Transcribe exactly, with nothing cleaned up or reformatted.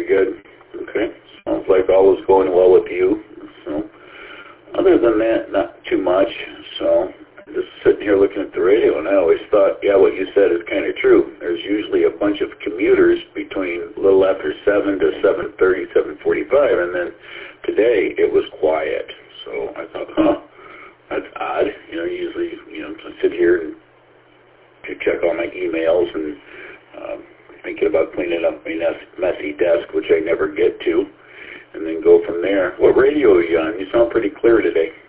good. Okay. Sounds like all is going well with you. So, other than that, not too much. So, just sitting here looking at the radio, and I always thought, yeah, what you said is kind of true. There's usually a bunch of commuters between a little after seven to seven thirty, seven forty-five, and then today it was quiet. So I thought, huh, that's odd. You know, usually, you know, I sit here and to check all my emails and um, thinking about cleaning up my messy desk, which I never get to, and then go from there. What radio are you on? You sound pretty clear today.